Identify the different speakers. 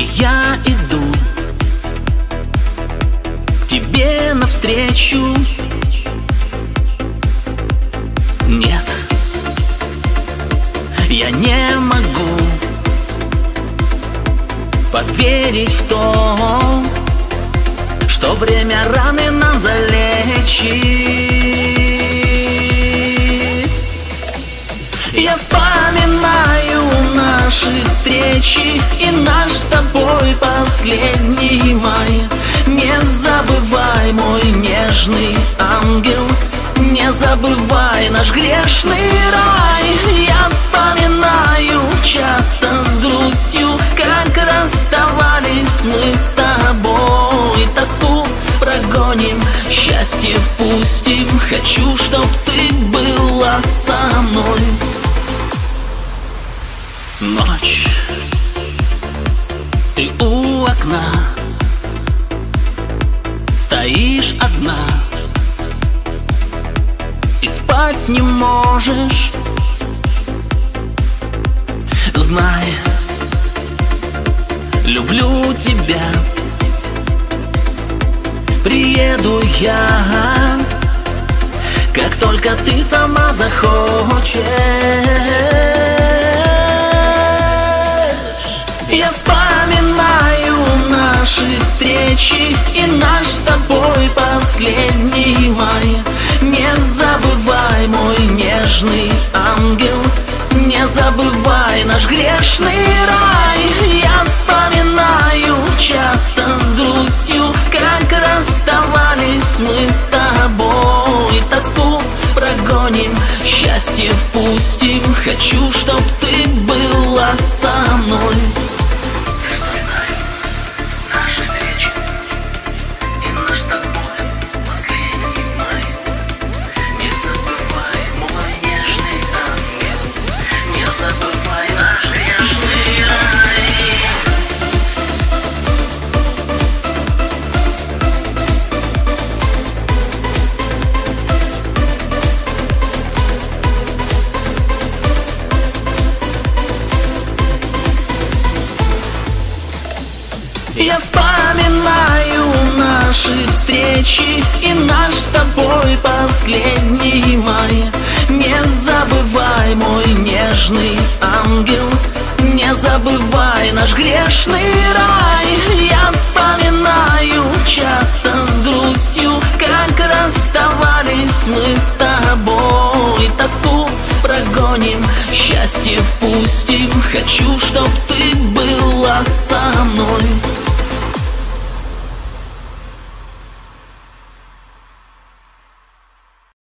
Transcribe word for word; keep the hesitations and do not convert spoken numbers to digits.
Speaker 1: И я иду к тебе навстречу. Нет, я не могу поверить в то, что время раны нам залечит. Я вспоминаю наши встречи и наш с тобой последний май. Не забывай, мой нежный ангел, не забывай наш грешный рай. Я вспоминаю часто с грустью, как расставались мы с тобой. Тоску прогоним, счастье впустим. Хочу, чтоб ты была со мной. Ночь, ты у окна, стоишь одна и спать не можешь. Знай, люблю тебя. Приеду я, как только ты сама захочешь. Я вспоминаю наши встречи и наш с тобой последний май. Не забывай, мой нежный ангел, не забывай наш грешный рай. Я вспоминаю часто с грустью, как расставались мы с тобой. Тоску прогоним, счастье впустим. Хочу, чтоб ты была со мной. Наши встречи и наш с тобой последний май. Не забывай, мой нежный ангел, не забывай наш грешный рай. Я вспоминаю наши встречи и наш с тобой последний май. Не забывай, мой нежный ангел, не забывай наш грешный рай. Я вспоминаю часто с грустью, как расставались мы с тобой. Тоску прогоним, счастье впустим. Хочу, чтоб ты была со мной.